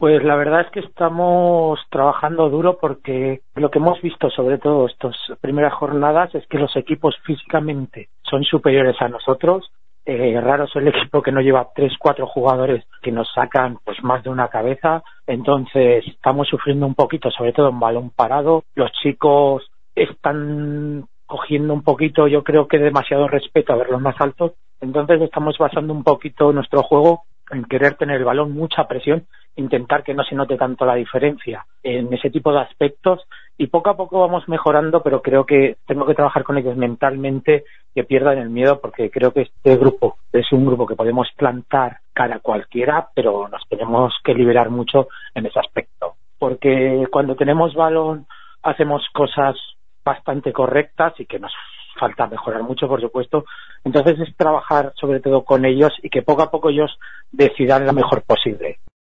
Pues la verdad es que estamos trabajando duro porque lo que hemos visto, sobre todo estas primeras jornadas, es que los equipos físicamente son superiores a nosotros. Raro es el equipo que no lleva 3, 4 jugadores que nos sacan pues más de una cabeza. Entonces estamos sufriendo un poquito, sobre todo en balón parado. Los chicos están cogiendo un poquito, yo creo que demasiado respeto a ver los más altos. Entonces estamos basando un poquito nuestro juego en querer tener el balón, mucha presión, intentar que no se note tanto la diferencia en ese tipo de aspectos, y poco a poco vamos mejorando, pero creo que tengo que trabajar con ellos mentalmente, que pierdan el miedo, porque creo que este grupo es un grupo que podemos plantar cara a cualquiera, pero nos tenemos que liberar mucho en ese aspecto, porque cuando tenemos balón hacemos cosas bastante correctas y que nos falta mejorar mucho, por supuesto. Entonces es trabajar sobre todo con ellos y que poco a poco ellos decidan lo mejor posible.